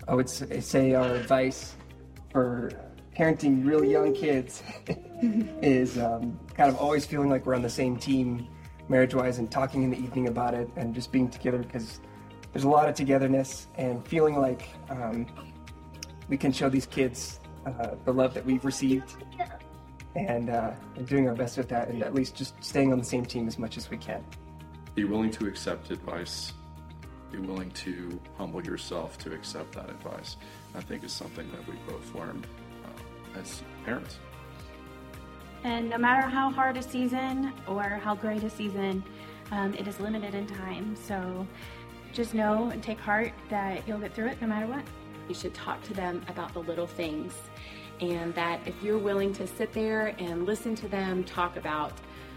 I would say our advice for parenting really young kids is kind of always feeling like we're on the same team marriage-wise and talking in the evening about it and just being together, because there's a lot of togetherness and feeling like we can show these kids the love that we've received and doing our best with that, and at least just staying on the same team as much as we can. Be willing to accept advice. Be willing to humble yourself to accept that advice. I think is something that we both learned as parents. And no matter how hard a season or how great a season, it is limited in time. So just know and take heart that you'll get through it no matter what. You should talk to them about the little things, and that if you're willing to sit there and listen to them talk about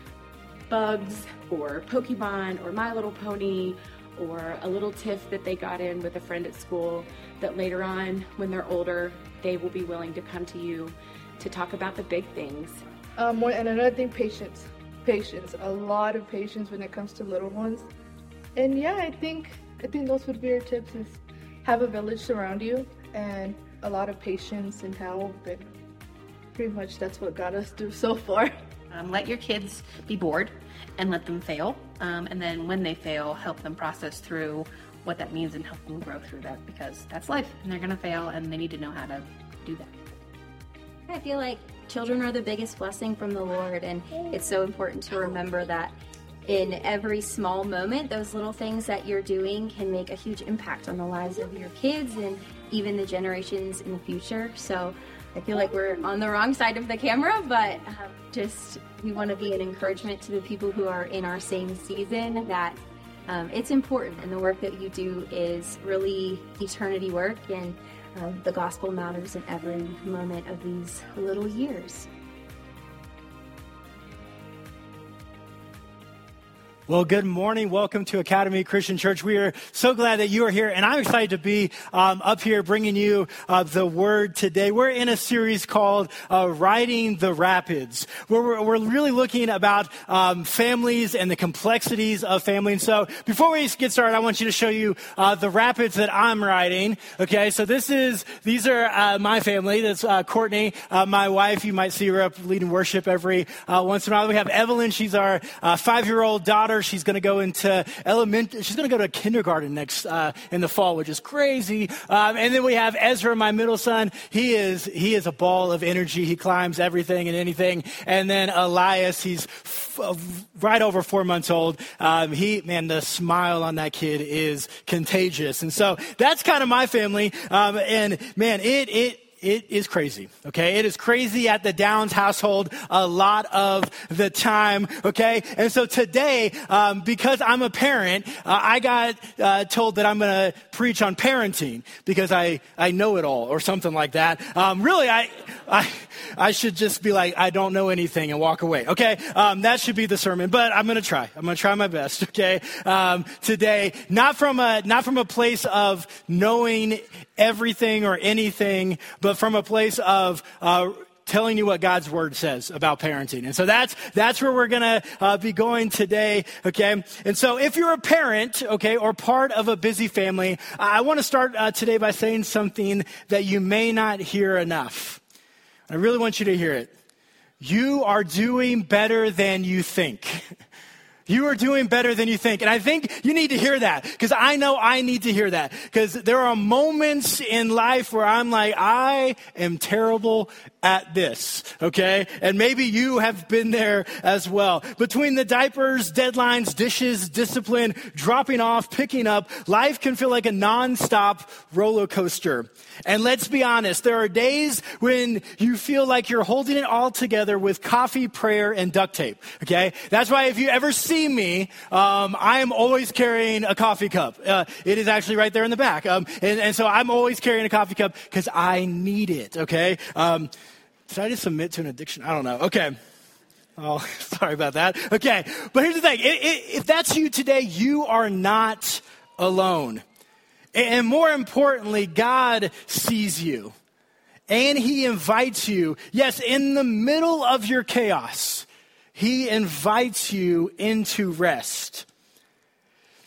bugs or Pokemon or My Little Pony or a little tiff that they got in with a friend at school, that later on when they're older, they will be willing to come to you to talk about the big things. And another thing, patience. A lot of patience when it comes to little ones. And yeah, I think those would be your tips, is have a village surround you and a lot of patience and help, and pretty much that's what got us through so far. Let your kids be bored and let them fail. And then when they fail, help them process through what that means and help them grow through that, because that's life and they're going to fail and they need to know how to do that. I feel like children are the biggest blessing from the Lord, and it's so important to remember that in every small moment, those little things that you're doing can make a huge impact on the lives of your kids and even the generations in the future. So I feel like we're on the wrong side of the camera, but we want to be an encouragement to the people who are in our same season that it's important, and the work that you do is really eternity work, and the gospel matters in every moment of these little years. Well, good morning. Welcome to Academy Christian Church. We are so glad that you are here, and I'm excited to be up here bringing you the word today. We're in a series called Riding the Rapids, where we're really looking about families and the complexities of family. And so before we get started, I want you to show you the rapids that I'm riding. Okay, so these are my family. That's Courtney, my wife. You might see her up leading worship every once in a while. We have Evelyn. She's our 5-year-old daughter. She's going to go into she's going to go to kindergarten next in the fall, which is crazy. And then we have Ezra, my middle son. He is a ball of energy. He climbs everything and anything. And then Elias, he's right over 4 months old. The smile on that kid is contagious. And so that's kind of my family. And man, it is crazy, okay? It is crazy at the Downs household a lot of the time, okay? And so today, because I'm a parent, I got told that I'm going to preach on parenting because I know it all or something like that. Really, I should just be like, I don't know anything and walk away, okay? That should be the sermon, but I'm going to try. I'm going to try my best, okay? Today, not from a place of knowing everything or anything, but from a place of telling you what God's word says about parenting. And so that's where we're going to be going today, okay? And so if you're a parent, okay, or part of a busy family, I want to start today by saying something that you may not hear enough. I really want you to hear it. You are doing better than you think. You are doing better than you think. And I think you need to hear that, because I know I need to hear that, because there are moments in life where I'm like, I am terrible at this, okay? And maybe you have been there as well. Between the diapers, deadlines, dishes, discipline, dropping off, picking up, life can feel like a nonstop roller coaster. And let's be honest, there are days when you feel like you're holding it all together with coffee, prayer, and duct tape, okay? That's why if you ever see me, I am always carrying a coffee cup. It is actually right there in the back. And so I'm always carrying a coffee cup because I need it, okay? Did I just submit to an addiction? I don't know. Okay. Oh, sorry about that. Okay. But here's the thing. If that's you today, you are not alone. And more importantly, God sees you. And he invites you. Yes, in the middle of your chaos, he invites you into rest.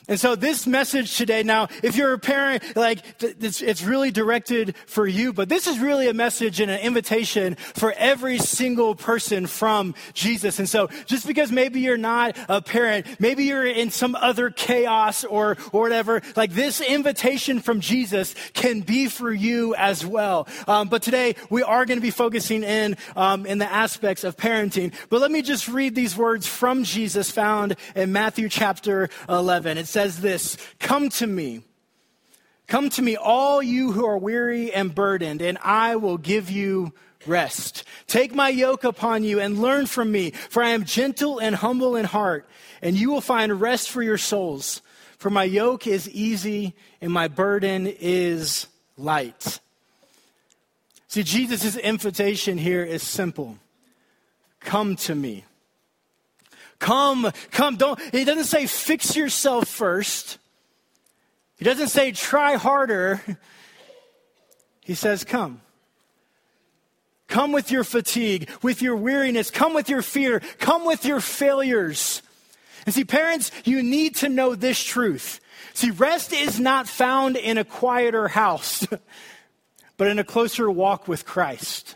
And so this message today, now, if you're a parent, it's really directed for you, but this is really a message and an invitation for every single person from Jesus. And so just because maybe you're not a parent, maybe you're in some other chaos or whatever, like this invitation from Jesus can be for you as well. But today we are going to be focusing in the aspects of parenting. But let me just read these words from Jesus found in Matthew chapter 11. It says this, come to me, all you who are weary and burdened, and I will give you rest. Take my yoke upon you and learn from me, for I am gentle and humble in heart, and you will find rest for your souls. For my yoke is easy and my burden is light. See, Jesus' invitation here is simple. Come to me. Come, don't, he doesn't say fix yourself first. He doesn't say try harder. He says come. Come with your fatigue, with your weariness, come with your fear, come with your failures. And see, parents, you need to know this truth. See, rest is not found in a quieter house, but in a closer walk with Christ.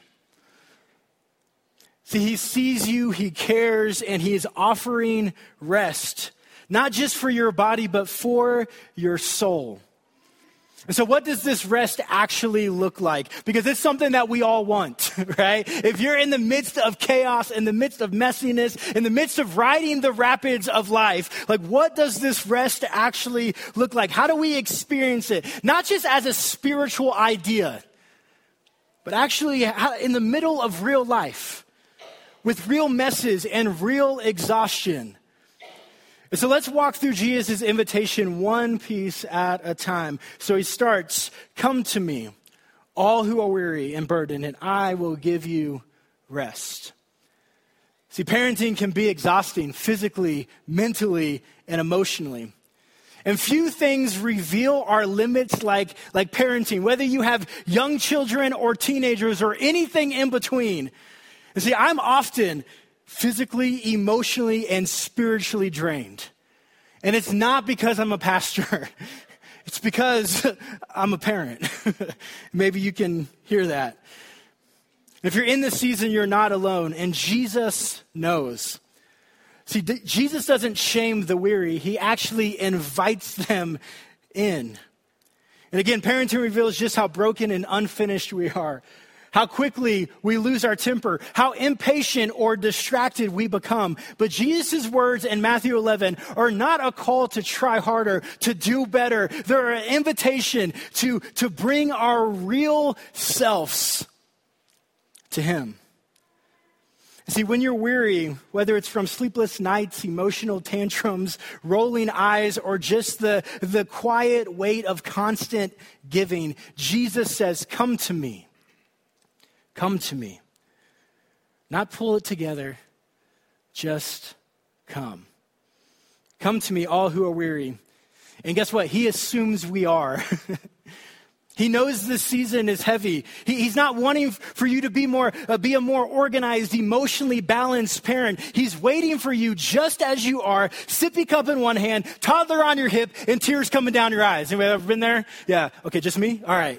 See, he sees you, he cares, and he is offering rest, not just for your body, but for your soul. And so what does this rest actually look like? Because it's something that we all want, right? If you're in the midst of chaos, in the midst of messiness, in the midst of riding the rapids of life, like what does this rest actually look like? How do we experience it? Not just as a spiritual idea, but actually in the middle of real life, with real messes and real exhaustion. And so let's walk through Jesus' invitation one piece at a time. So he starts, come to me, all who are weary and burdened, and I will give you rest. See, parenting can be exhausting physically, mentally, and emotionally. And few things reveal our limits like parenting, whether you have young children or teenagers or anything in between. And see, I'm often physically, emotionally, and spiritually drained. And it's not because I'm a pastor. It's because I'm a parent. Maybe you can hear that. If you're in this season, you're not alone, and Jesus knows. See, Jesus doesn't shame the weary. He actually invites them in. And again, parenting reveals just how broken and unfinished we are. How quickly we lose our temper, how impatient or distracted we become. But Jesus' words in Matthew 11 are not a call to try harder, to do better. They're an invitation to bring our real selves to him. See, when you're weary, whether it's from sleepless nights, emotional tantrums, rolling eyes, or just the quiet weight of constant giving, Jesus says, come to me. Come to me. Not pull it together, just come. Come to me, all who are weary. And guess what? He assumes we are. He knows this season is heavy. He's not wanting for you to be a more organized, emotionally balanced parent. He's waiting for you just as you are, sippy cup in one hand, toddler on your hip, and tears coming down your eyes. Anybody ever been there? Yeah. Okay, just me? All right.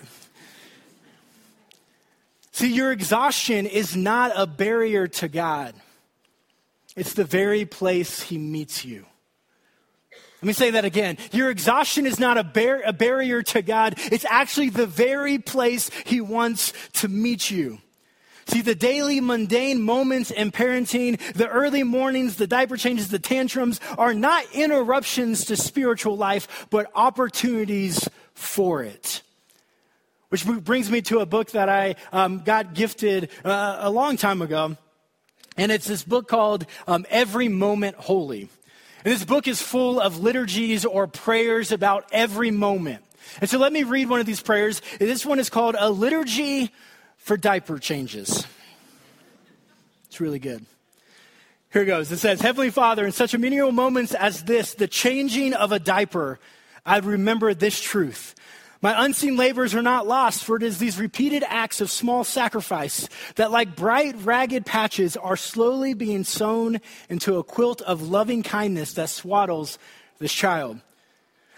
See, your exhaustion is not a barrier to God. It's the very place he meets you. Let me say that again. Your exhaustion is not a barrier to God. It's actually the very place he wants to meet you. See, the daily mundane moments in parenting, the early mornings, the diaper changes, the tantrums are not interruptions to spiritual life, but opportunities for it. Which brings me to a book that I got gifted a long time ago. And it's this book called Every Moment Holy. And this book is full of liturgies or prayers about every moment. And so let me read one of these prayers. This one is called A Liturgy for Diaper Changes. It's really good. Here it goes. It says, Heavenly Father, in such menial moments as this, the changing of a diaper, I remember this truth. My unseen labors are not lost, for it is these repeated acts of small sacrifice that, like bright, ragged patches, are slowly being sewn into a quilt of loving kindness that swaddles this child.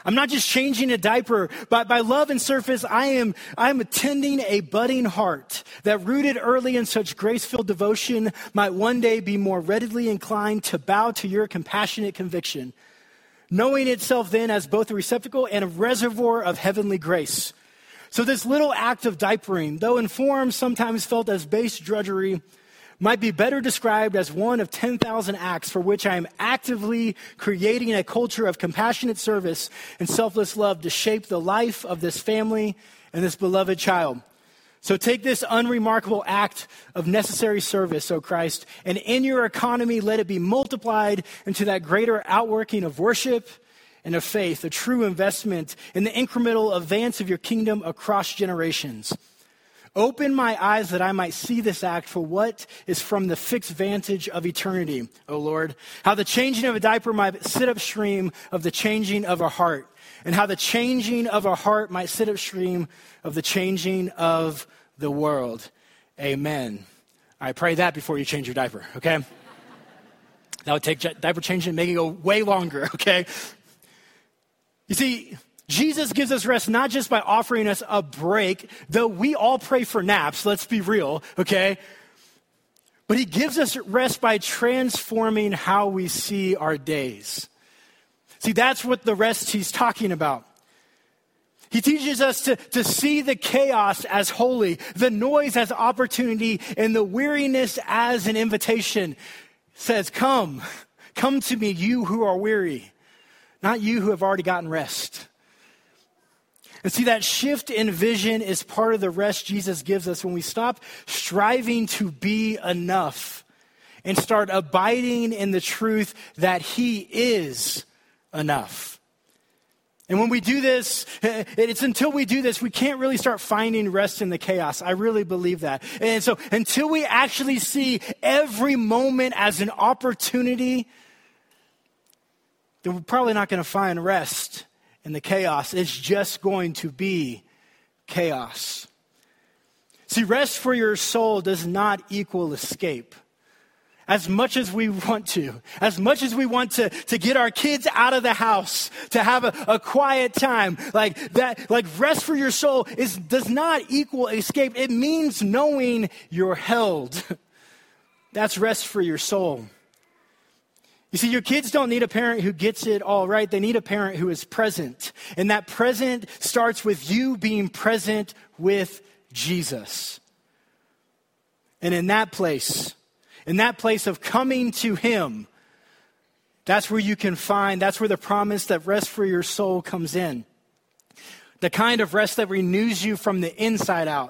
I'm not just changing a diaper. By love and service, I am attending a budding heart that rooted early in such grace-filled devotion might one day be more readily inclined to bow to your compassionate conviction, knowing itself then as both a receptacle and a reservoir of heavenly grace. So this little act of diapering, though in form sometimes felt as base drudgery, might be better described as one of 10,000 acts for which I am actively creating a culture of compassionate service and selfless love to shape the life of this family and this beloved child. So take this unremarkable act of necessary service, O Christ, and in your economy let it be multiplied into that greater outworking of worship and of faith, a true investment in the incremental advance of your kingdom across generations. Open my eyes that I might see this act for what is from the fixed vantage of eternity, O Lord. How the changing of a diaper might sit upstream of the changing of a heart, and how the changing of a heart might sit upstream of the changing of the world. Amen. All right, pray that before you change your diaper, okay? That would take diaper changing and make it go way longer, okay? You see, Jesus gives us rest not just by offering us a break, though we all pray for naps, let's be real, okay? But he gives us rest by transforming how we see our days. See, that's what the rest he's talking about. He teaches us to see the chaos as holy, the noise as opportunity, and the weariness as an invitation. Says, come to me, you who are weary, not you who have already gotten rest. And see, that shift in vision is part of the rest Jesus gives us when we stop striving to be enough and start abiding in the truth that he is enough. And when we do this, it's until we do this, we can't really start finding rest in the chaos. I really believe that. And so until we actually see every moment as an opportunity, then we're probably not going to find rest in the chaos. It's just going to be chaos. See, rest for your soul does not equal escape. As much as we want to get our kids out of the house, to have a quiet time, like rest for your soul does not equal escape. It means knowing you're held. That's rest for your soul. You see, your kids don't need a parent who gets it all right. They need a parent who is present. And that present starts with you being present with Jesus. And in that place of coming to him, that's where you can find, that's where the promise that rest for your soul comes in. The kind of rest that renews you from the inside out.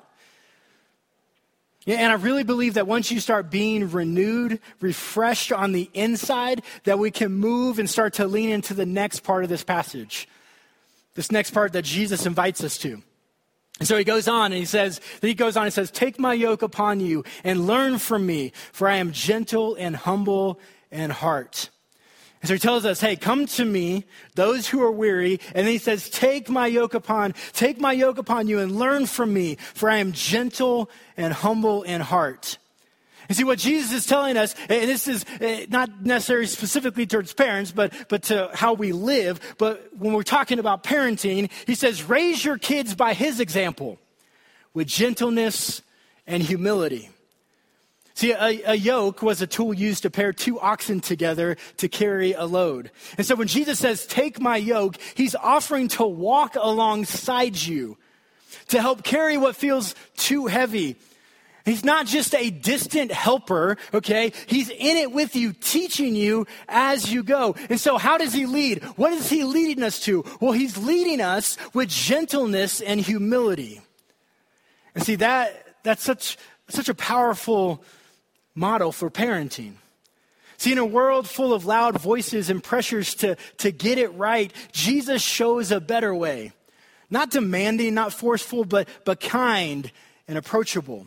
Yeah, and I really believe that once you start being renewed, refreshed on the inside, that we can move and start to lean into the next part of this passage. This next part that Jesus invites us to. And so he goes on and says, take my yoke upon you and learn from me, for I am gentle and humble in heart. And so he tells us, hey, come to me, those who are weary. And then he says, take my yoke upon you and learn from me, for I am gentle and humble in heart. You see, what Jesus is telling us, and this is not necessarily specifically towards parents, but to how we live. But when we're talking about parenting, he says, raise your kids by his example with gentleness and humility. See, a yoke was a tool used to pair two oxen together to carry a load. And so when Jesus says, take my yoke, he's offering to walk alongside you to help carry what feels too heavy. He's not just a distant helper, okay? He's in it with you, teaching you as you go. And so how does he lead? What is he leading us to? Well, he's leading us with gentleness and humility. And see, that's such a powerful model for parenting. See, in a world full of loud voices and pressures to get it right, Jesus shows a better way. Not demanding, not forceful, but kind and approachable.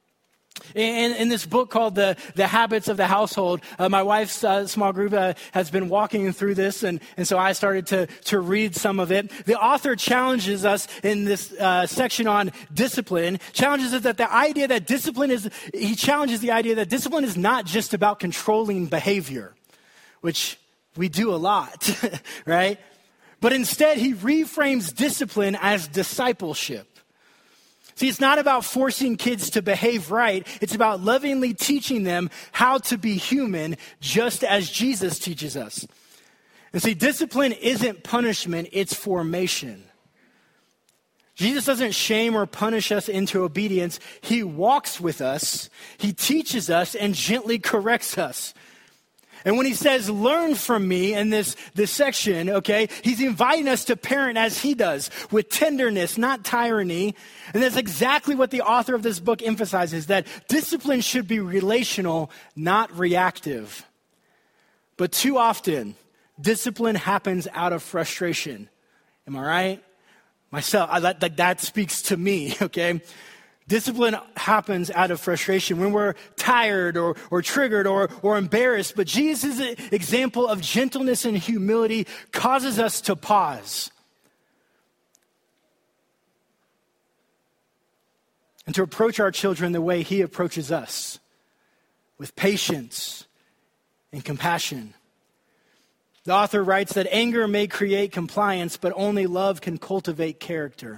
In this book called The Habits of the Household, my wife's small group has been walking through this, and so I started to read some of it. The author challenges us in this section on discipline, challenges us that he challenges the idea that discipline is not just about controlling behavior, which we do a lot, right? But instead, he reframes discipline as discipleship. See, it's not about forcing kids to behave right. It's about lovingly teaching them how to be human, just as Jesus teaches us. And see, discipline isn't punishment, it's formation. Jesus doesn't shame or punish us into obedience. He walks with us, he teaches us, and gently corrects us. And when he says, learn from me in this section, okay, he's inviting us to parent as he does, with tenderness, not tyranny. And that's exactly what the author of this book emphasizes, that discipline should be relational, not reactive. But too often, discipline happens out of frustration. Am I right? Myself, that speaks to me, okay? Discipline happens out of frustration when we're tired or triggered or embarrassed. But Jesus' example of gentleness and humility causes us to pause and to approach our children the way he approaches us, with patience and compassion. The author writes that anger may create compliance, but only love can cultivate character.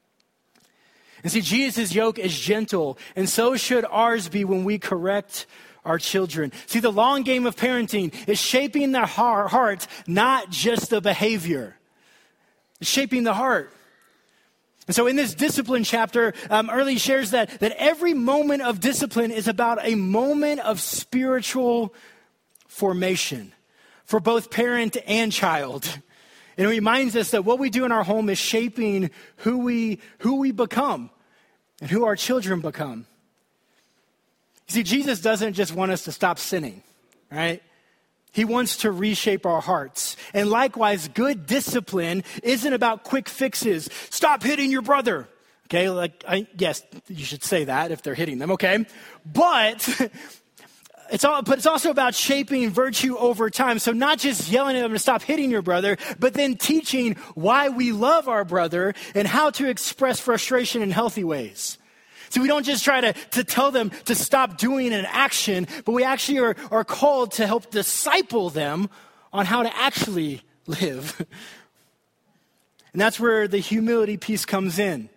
And see, Jesus' yoke is gentle, and so should ours be when we correct our children. See, the long game of parenting is shaping the heart, not just the behavior. It's shaping the heart. And so in this discipline chapter, Early shares that every moment of discipline is about a moment of spiritual formation for both parent and child. And it reminds us that what we do in our home is shaping who we become and who our children become. You see, Jesus doesn't just want us to stop sinning, right? He wants to reshape our hearts. And likewise, good discipline isn't about quick fixes. Stop hitting your brother. Okay, yes, you should say that if they're hitting them, okay? But it's also about shaping virtue over time. So not just yelling at them to stop hitting your brother, but then teaching why we love our brother and how to express frustration in healthy ways. So we don't just try to tell them to stop doing an action, but we actually are called to help disciple them on how to actually live. And that's where the humility piece comes in.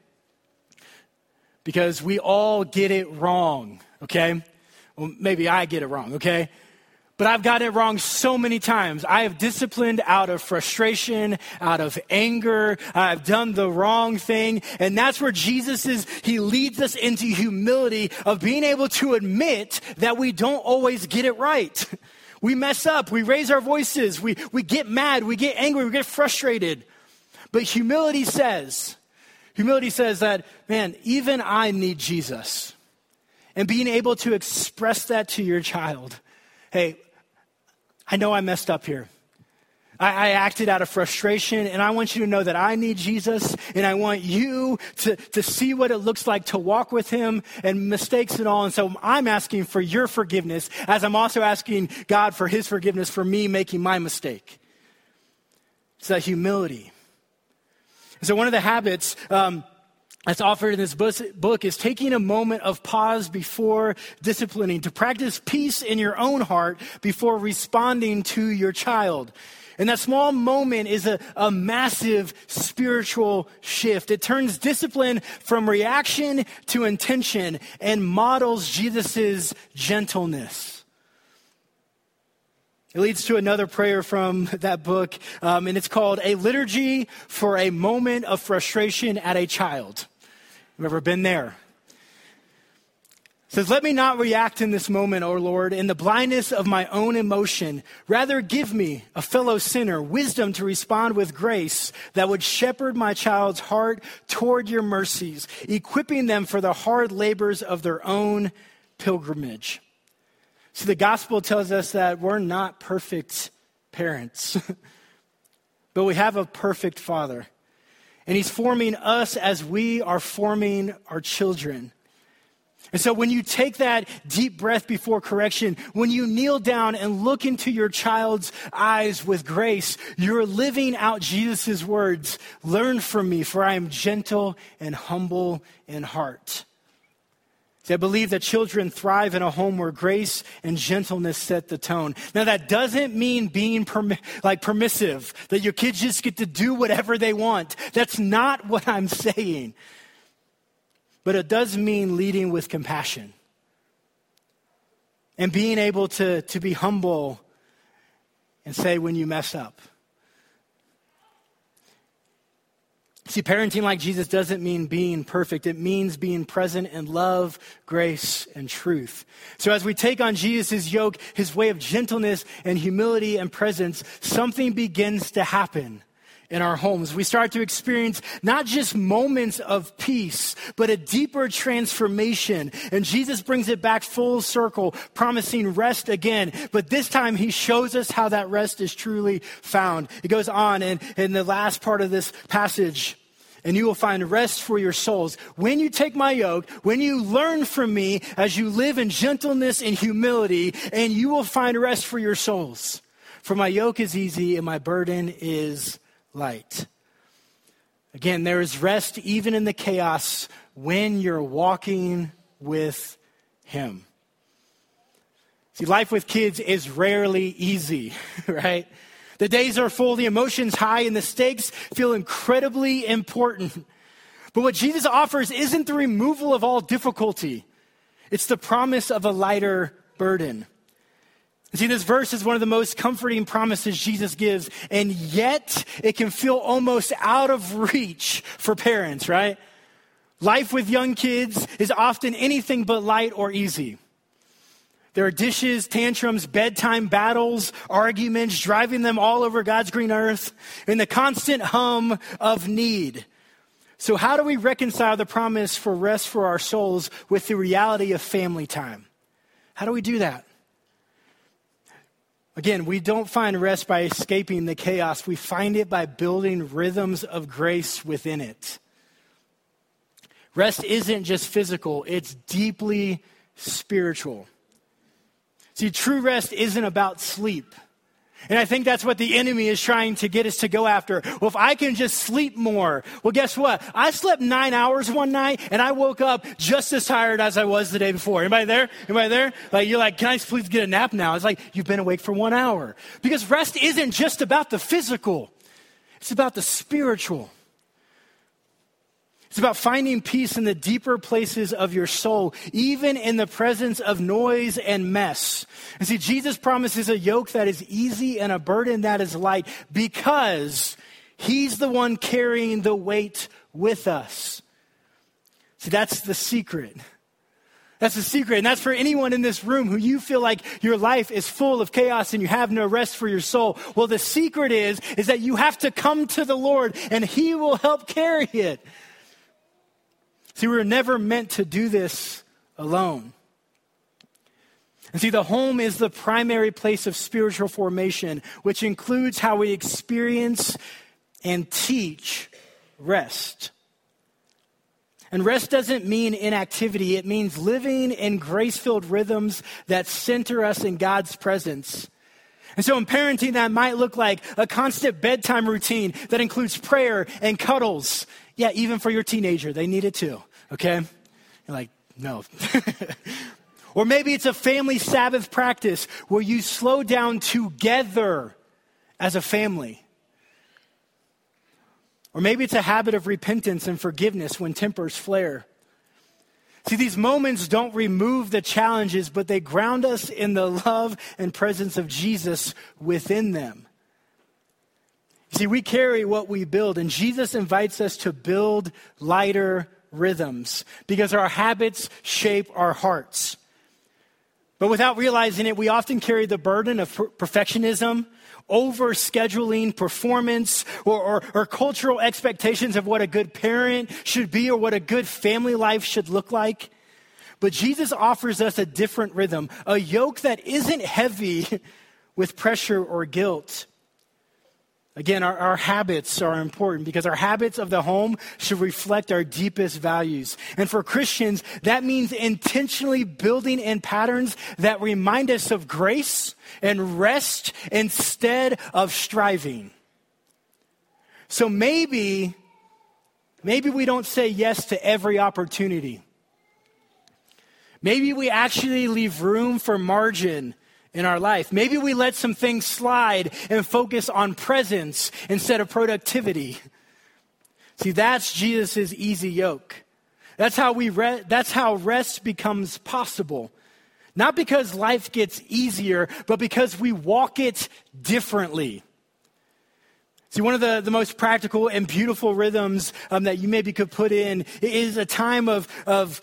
Because we all get it wrong, okay? Well, maybe I get it wrong, okay? But I've got it wrong so many times. I have disciplined out of frustration, out of anger. I've done the wrong thing. And that's where he leads us into humility of being able to admit that we don't always get it right. We mess up. We raise our voices. We get mad. We get angry. We get frustrated. But humility says that, man, even I need Jesus. And being able to express that to your child. Hey, I know I messed up here. I acted out of frustration, and I want you to know that I need Jesus, and I want you to see what it looks like to walk with him and mistakes and all. And so I'm asking for your forgiveness, as I'm also asking God for his forgiveness for me making my mistake. It's that humility. So one of the habits that's offered in this book is taking a moment of pause before disciplining, to practice peace in your own heart before responding to your child. And that small moment is a massive spiritual shift. It turns discipline from reaction to intention and models Jesus's gentleness. It leads to another prayer from that book, and it's called A Liturgy for a Moment of Frustration at a Child. You've ever been there? It says, let me not react in this moment, O Lord, in the blindness of my own emotion. Rather, give me, a fellow sinner, wisdom to respond with grace that would shepherd my child's heart toward your mercies, equipping them for the hard labors of their own pilgrimage. So the gospel tells us that we're not perfect parents, but we have a perfect Father. And he's forming us as we are forming our children. And so when you take that deep breath before correction, when you kneel down and look into your child's eyes with grace, you're living out Jesus' words, learn from me, for I am gentle and humble in heart. See, I believe that children thrive in a home where grace and gentleness set the tone. Now, that doesn't mean being permissive, that your kids just get to do whatever they want. That's not what I'm saying. But it does mean leading with compassion and being able to be humble and say when you mess up. See, parenting like Jesus doesn't mean being perfect. It means being present in love, grace, and truth. So as we take on Jesus' yoke, his way of gentleness and humility and presence, something begins to happen in our homes. We start to experience not just moments of peace, but a deeper transformation. And Jesus brings it back full circle, promising rest again. But this time he shows us how that rest is truly found. It goes on in the last part of this passage. And you will find rest for your souls. When you take my yoke, when you learn from me as you live in gentleness and humility, and you will find rest for your souls. For my yoke is easy and my burden is light. Again, there is rest even in the chaos when you're walking with him. See, life with kids is rarely easy, right? The days are full, the emotions high, and the stakes feel incredibly important. But what Jesus offers isn't the removal of all difficulty. It's the promise of a lighter burden. See, this verse is one of the most comforting promises Jesus gives, and yet it can feel almost out of reach for parents, right? Life with young kids is often anything but light or easy. There are dishes, tantrums, bedtime battles, arguments, driving them all over God's green earth, and the constant hum of need. So how do we reconcile the promise for rest for our souls with the reality of family time? How do we do that? Again, we don't find rest by escaping the chaos. We find it by building rhythms of grace within it. Rest isn't just physical, it's deeply spiritual. See, true rest isn't about sleep. And I think that's what the enemy is trying to get us to go after. Well, if I can just sleep more. Well, guess what? I slept 9 hours one night and I woke up just as tired as I was the day before. Anybody there? Anybody there? Like, you're like, can I please get a nap now? It's like, you've been awake for 1 hour. Because rest isn't just about the physical. It's about the spiritual. It's about finding peace in the deeper places of your soul, even in the presence of noise and mess. And see, Jesus promises a yoke that is easy and a burden that is light because he's the one carrying the weight with us. See, that's the secret. That's the secret. And that's for anyone in this room who you feel like your life is full of chaos and you have no rest for your soul. Well, the secret is that you have to come to the Lord and he will help carry it. See, we were never meant to do this alone. And see, the home is the primary place of spiritual formation, which includes how we experience and teach rest. And rest doesn't mean inactivity. It means living in grace-filled rhythms that center us in God's presence. And so in parenting, that might look like a constant bedtime routine that includes prayer and cuddles. Yeah, even for your teenager, they need it too. Okay? You're like, no. Or maybe it's a family Sabbath practice where you slow down together as a family. Or maybe it's a habit of repentance and forgiveness when tempers flare. See, these moments don't remove the challenges, but they ground us in the love and presence of Jesus within them. See, we carry what we build, and Jesus invites us to build lighter rhythms because our habits shape our hearts. But without realizing it, we often carry the burden of perfectionism, over-scheduling performance, or cultural expectations of what a good parent should be or what a good family life should look like. But Jesus offers us a different rhythm, a yoke that isn't heavy with pressure or guilt. Again, our habits are important because our habits of the home should reflect our deepest values. And for Christians, that means intentionally building in patterns that remind us of grace and rest instead of striving. So maybe we don't say yes to every opportunity. Maybe we actually leave room for margin in our life. Maybe we let some things slide and focus on presence instead of productivity. See, that's Jesus' easy yoke. That's how rest becomes possible. Not because life gets easier, but because we walk it differently. See, one of the most practical and beautiful rhythms that you maybe could put in is a time of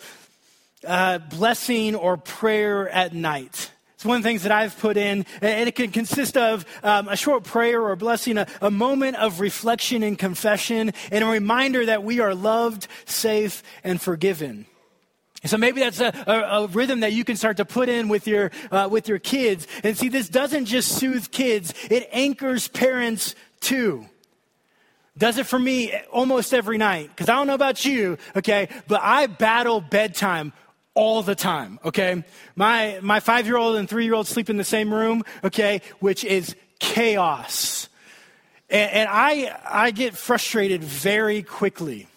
blessing or prayer at night. It's one of the things that I've put in, and it can consist of a short prayer or blessing, a moment of reflection and confession, and a reminder that we are loved, safe, and forgiven. And so maybe that's a rhythm that you can start to put in with your kids. And see, this doesn't just soothe kids, it anchors parents too. Does it for me almost every night. Because I don't know about you, okay, but I battle bedtime all the time, okay? My 5-year-old and 3-year-old sleep in the same room, okay, which is chaos. And I get frustrated very quickly.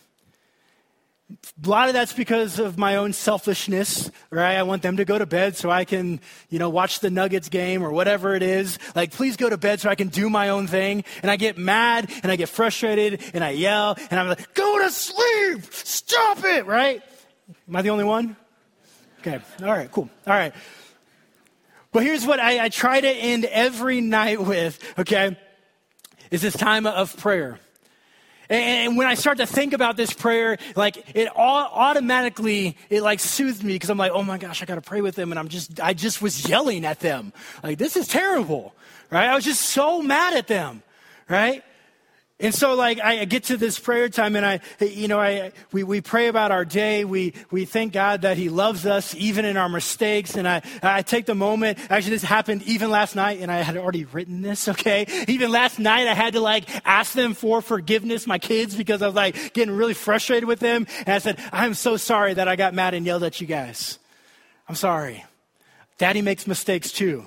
A lot of that's because of my own selfishness, right? I want them to go to bed so I can, watch the Nuggets game or whatever it is. Like, please go to bed so I can do my own thing. And I get mad and I get frustrated and I yell and I'm like, go to sleep! Stop it, right? Am I the only one? Okay, all right, cool. All right. But here's what I try to end every night with, okay, is this time of prayer. And when I start to think about this prayer, like it automatically soothes me because I'm like, oh my gosh, I got to pray with them. And I just was yelling at them. Like, this is terrible, right? I was just so mad at them, right? And so I get to this prayer time and we pray about our day. We thank God that he loves us even in our mistakes. And I take the moment. Actually, this happened even last night and I had already written this, okay? Even last night I had to ask them for forgiveness, my kids, because I was getting really frustrated with them. And I said, I'm so sorry that I got mad and yelled at you guys. I'm sorry. Daddy makes mistakes too.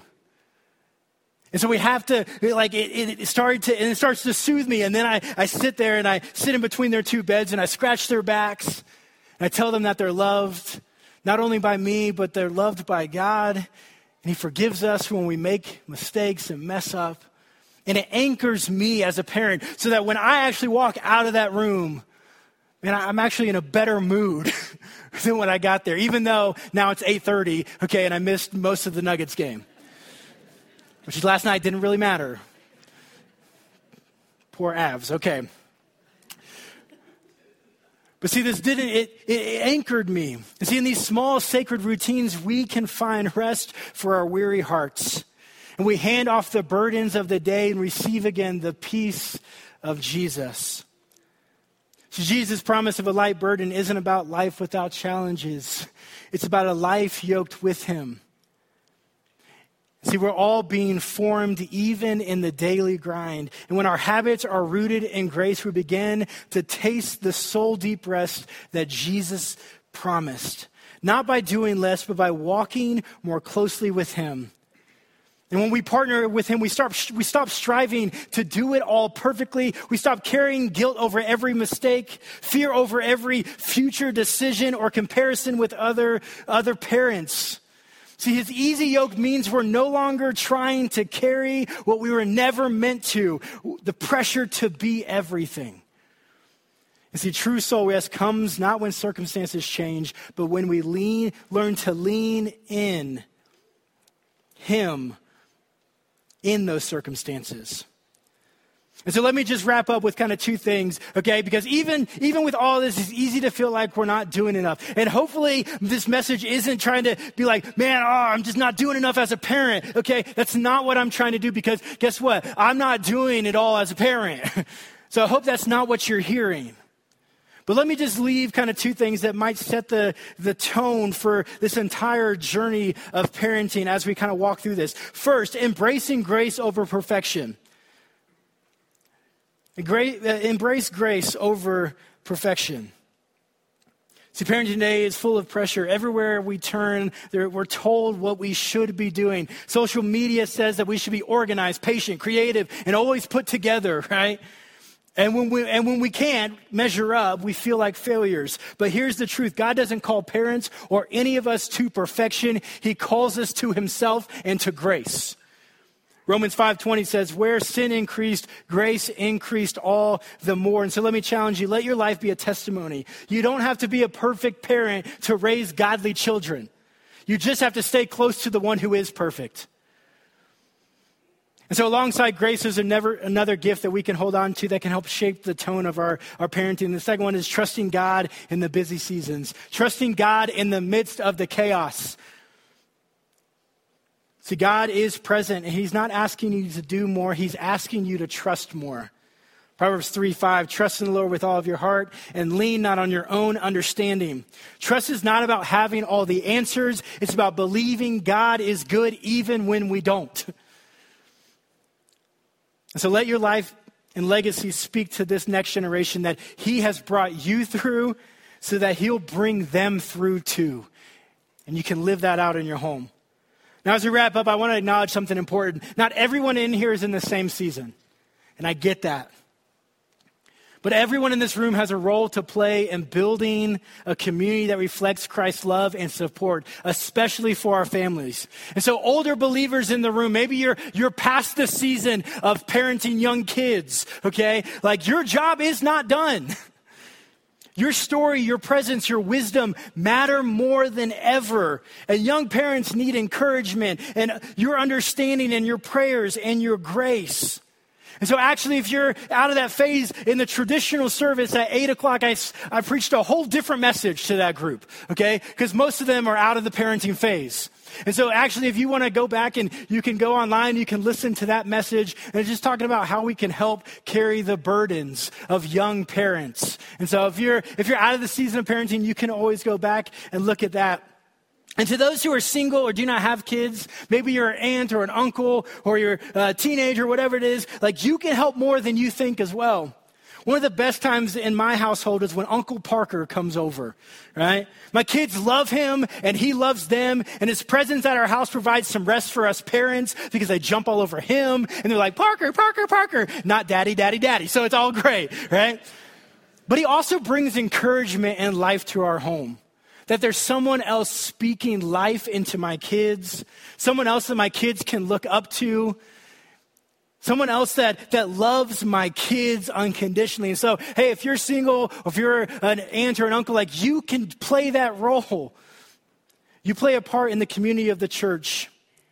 And so we have to, it starts to soothe me. And then I sit there and I sit in between their two beds and I scratch their backs. And I tell them that they're loved, not only by me, but they're loved by God. And he forgives us when we make mistakes and mess up. And it anchors me as a parent so that when I actually walk out of that room, man, I'm actually in a better mood than when I got there, even though now it's 8:30, okay, and I missed most of the Nuggets game. Which last night didn't really matter. Poor Avs, okay. But see, it anchored me. And see, in these small sacred routines, we can find rest for our weary hearts. And we hand off the burdens of the day and receive again the peace of Jesus. So Jesus' promise of a light burden isn't about life without challenges. It's about a life yoked with him. See, we're all being formed even in the daily grind. And when our habits are rooted in grace, we begin to taste the soul deep rest that Jesus promised. Not by doing less, but by walking more closely with him. And when we partner with him, we stop striving to do it all perfectly. We stop carrying guilt over every mistake, fear over every future decision or comparison with other parents. See, his easy yoke means we're no longer trying to carry what we were never meant to, the pressure to be everything. And see, true soul rest comes not when circumstances change, but when we learn to lean in him in those circumstances. And so let me just wrap up with kind of two things, okay? Because even with all this, it's easy to feel like we're not doing enough. And hopefully this message isn't trying to be like, man, I'm just not doing enough as a parent, okay? That's not what I'm trying to do because guess what? I'm not doing it all as a parent. So I hope that's not what you're hearing. But let me just leave kind of two things that might set the tone for this entire journey of parenting as we kind of walk through this. First, embracing grace over perfection. Embrace grace over perfection. See, parenting today is full of pressure. Everywhere we turn, we're told what we should be doing. Social media says that we should be organized, patient, creative, and always put together, right? And when we can't measure up, we feel like failures. But here's the truth. God doesn't call parents or any of us to perfection. He calls us to himself and to grace. Romans 5:20 says, where sin increased, grace increased all the more. And so let me challenge you. Let your life be a testimony. You don't have to be a perfect parent to raise godly children. You just have to stay close to the one who is perfect. And so alongside grace, there's another gift that we can hold on to that can help shape the tone of our parenting. The second one is trusting God in the busy seasons. Trusting God in the midst of the chaos. See, God is present, and he's not asking you to do more. He's asking you to trust more. Proverbs 3:5, trust in the Lord with all of your heart and lean not on your own understanding. Trust is not about having all the answers. It's about believing God is good even when we don't. And so let your life and legacy speak to this next generation that he has brought you through so that he'll bring them through too. And you can live that out in your home. Now, as we wrap up, I want to acknowledge something important. Not everyone in here is in the same season, and I get that. But everyone in this room has a role to play in building a community that reflects Christ's love and support, especially for our families. And so older believers in the room, maybe you're past the season of parenting young kids, okay? Like your job is not done. Your story, your presence, your wisdom matter more than ever. And young parents need encouragement and your understanding and your prayers and your grace. And so actually, if you're out of that phase in the traditional service at 8 o'clock, I preached a whole different message to that group, okay? Because most of them are out of the parenting phase. And so actually, if you want to go back and you can go online, you can listen to that message. And it's just talking about how we can help carry the burdens of young parents. And so if you're out of the season of parenting, you can always go back and look at that. And to those who are single or do not have kids, maybe you're an aunt or an uncle or you're a teenager, whatever it is, like you can help more than you think as well. One of the best times in my household is when Uncle Parker comes over, right? My kids love him and he loves them, and his presence at our house provides some rest for us parents because they jump all over him and they're like, Parker, Parker, Parker, not daddy, daddy, daddy. So it's all great, right? But he also brings encouragement and life to our home. That there's someone else speaking life into my kids, someone else that my kids can look up to, someone else that loves my kids unconditionally. And so, hey, if you're single, or if you're an aunt or an uncle, like you can play that role. You play a part in the community of the church.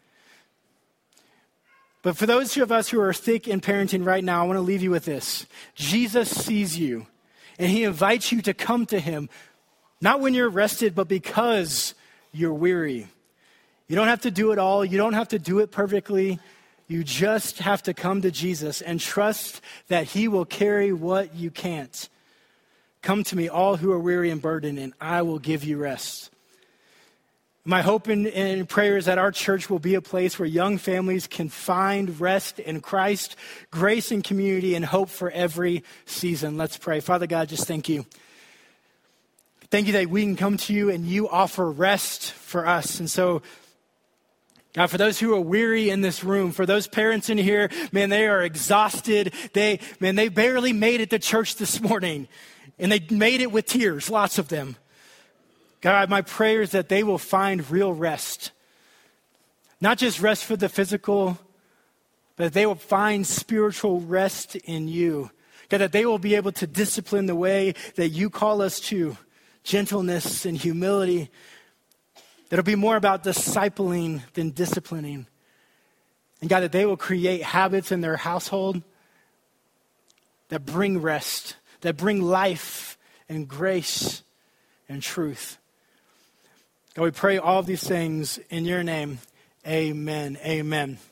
But for those of us who are thick in parenting right now, I want to leave you with this. Jesus sees you, and he invites you to come to him. Not when you're rested, but because you're weary. You don't have to do it all. You don't have to do it perfectly. You just have to come to Jesus and trust that he will carry what you can't. Come to me, all who are weary and burdened, and I will give you rest. My hope and prayer is that our church will be a place where young families can find rest in Christ, grace and community, and hope for every season. Let's pray. Father God, just thank you. Thank you that we can come to you and you offer rest for us. And so, God, for those who are weary in this room, for those parents in here, man, they are exhausted. They barely made it to church this morning. And they made it with tears, lots of them. God, my prayer is that they will find real rest. Not just rest for the physical, but that they will find spiritual rest in you. God, that they will be able to discipline the way that you call us to. Gentleness and humility. That'll be more about discipling than disciplining. And God, that they will create habits in their household that bring rest, that bring life and grace and truth. God, we pray all of these things in your name. Amen. Amen.